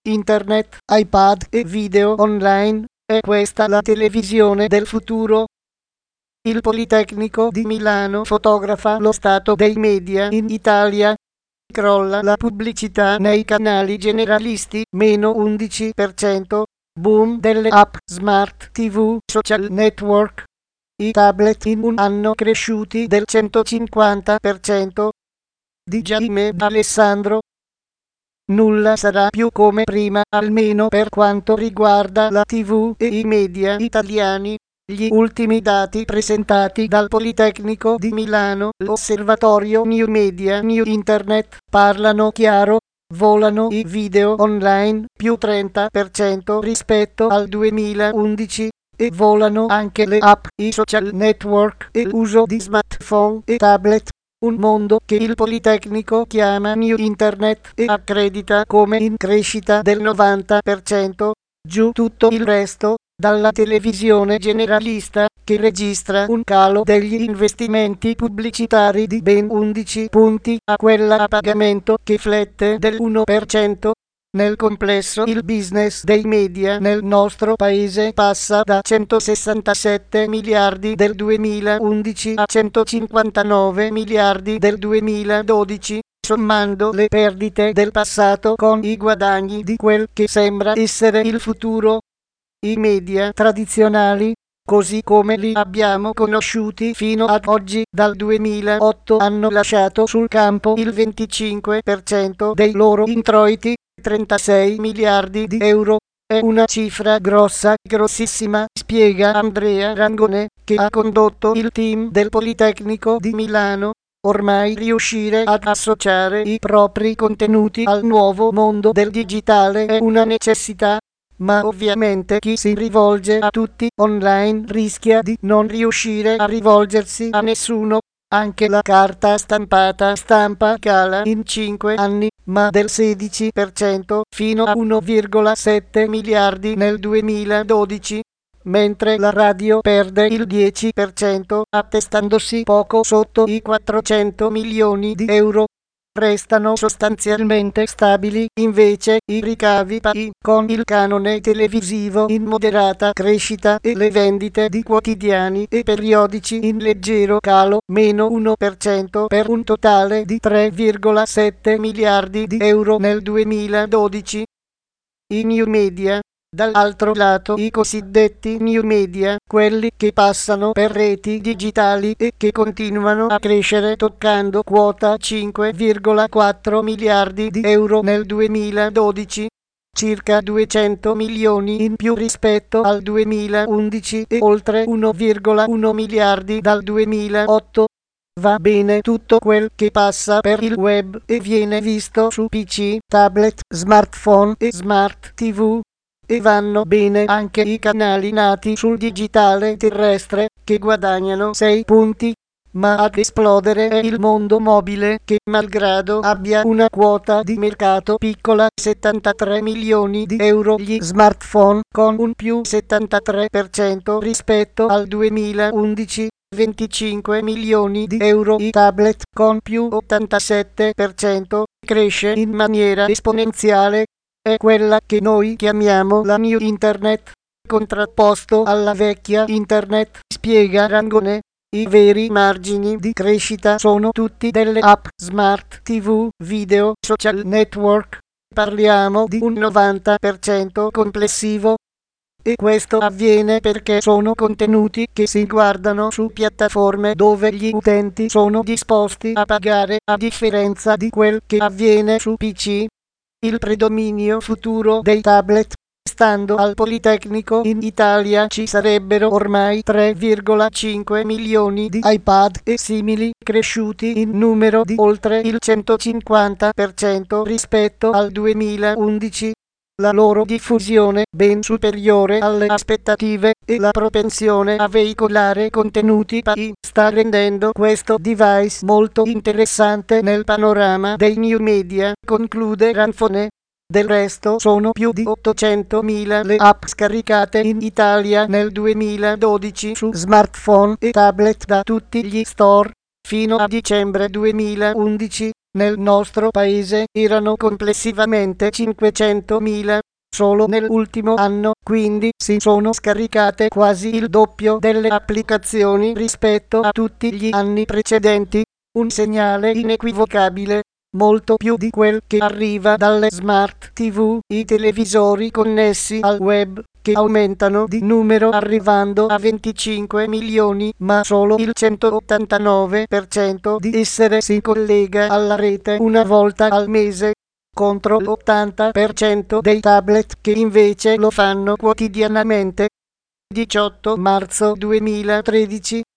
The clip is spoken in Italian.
internet, iPad e video online. È questa la televisione del futuro? Il Politecnico di Milano fotografa lo stato dei media in Italia. Crolla la pubblicità nei canali generalisti, meno 11%. Boom delle app, smart TV, social network. I tablet in un anno cresciuti del 150%. Di Jaime D'Alessandro. Nulla sarà più come prima, almeno per quanto riguarda la TV e i media italiani. Gli ultimi dati presentati dal Politecnico di Milano, l'Osservatorio New Media New Internet, parlano chiaro. Volano i video online, più 30% rispetto al 2011, e volano anche le app, i social network e l'uso di smartphone e tablet. Un mondo che il Politecnico chiama New Internet e accredita come in crescita del 90%. Giù tutto il resto, dalla televisione generalista, che registra un calo degli investimenti pubblicitari di ben 11 punti, a quella a pagamento che flette del 1%. Nel complesso il business dei media nel nostro paese passa da 167 miliardi del 2011 a 159 miliardi del 2012, sommando le perdite del passato con i guadagni di quel che sembra essere il futuro. I media tradizionali, così come li abbiamo conosciuti fino ad oggi, dal 2008 hanno lasciato sul campo il 25% dei loro introiti, 36 miliardi di euro. È una cifra grossa, grossissima, spiega Andrea Rangone, che ha condotto il team del Politecnico di Milano. Ormai riuscire ad associare i propri contenuti al nuovo mondo del digitale è una necessità. Ma ovviamente chi si rivolge a tutti online rischia di non riuscire a rivolgersi a nessuno. Anche la carta stampata stampa cala in 5 anni, ma del 16% fino a 1,7 miliardi nel 2012, mentre la radio perde il 10%, attestandosi poco sotto i 400 milioni di euro. Restano sostanzialmente stabili invece i ricavi PAI, con il canone televisivo in moderata crescita e le vendite di quotidiani e periodici in leggero calo, meno 1%, per un totale di 3,7 miliardi di euro nel 2012. I new media. Dall'altro lato i cosiddetti new media, quelli che passano per reti digitali e che continuano a crescere toccando quota 5,4 miliardi di euro nel 2012, circa 200 milioni in più rispetto al 2011 e oltre 1,1 miliardi dal 2008. Va bene tutto quel che passa per il web e viene visto su PC, tablet, smartphone e smart TV. E vanno bene anche i canali nati sul digitale terrestre, che guadagnano 6 punti. Ma ad esplodere è il mondo mobile, che malgrado abbia una quota di mercato piccola, 73 milioni di euro gli smartphone, con un più 73% rispetto al 2011, 25 milioni di euro i tablet, con più 87%, cresce in maniera esponenziale. È quella che noi chiamiamo la New Internet, contrapposto alla vecchia Internet, spiega Rangone. I veri margini di crescita sono tutti delle app, smart TV, video, social network. Parliamo di un 90% complessivo. E questo avviene perché sono contenuti che si guardano su piattaforme dove gli utenti sono disposti a pagare, a differenza di quel che avviene su PC. Il predominio futuro dei tablet. Stando al Politecnico in Italia ci sarebbero ormai 3,5 milioni di iPad e simili, cresciuti in numero di oltre il 150% rispetto al 2011. La loro diffusione, ben superiore alle aspettative, e la propensione a veicolare contenuti PAI sta rendendo questo device molto interessante nel panorama dei new media, conclude Ranfone. Del resto sono più di 800.000 le app scaricate in Italia nel 2012 su smartphone e tablet da tutti gli store. Fino a dicembre 2011 nel nostro paese erano complessivamente 500.000. Solo nell'ultimo anno, quindi, si sono scaricate quasi il doppio delle applicazioni rispetto a tutti gli anni precedenti. Un segnale inequivocabile, molto più di quel che arriva dalle smart TV, i televisori connessi al web, che aumentano di numero arrivando a 25 milioni, ma solo il 189% di essere si collega alla rete una volta al mese, contro l'80% dei tablet che invece lo fanno quotidianamente. 18 marzo 2013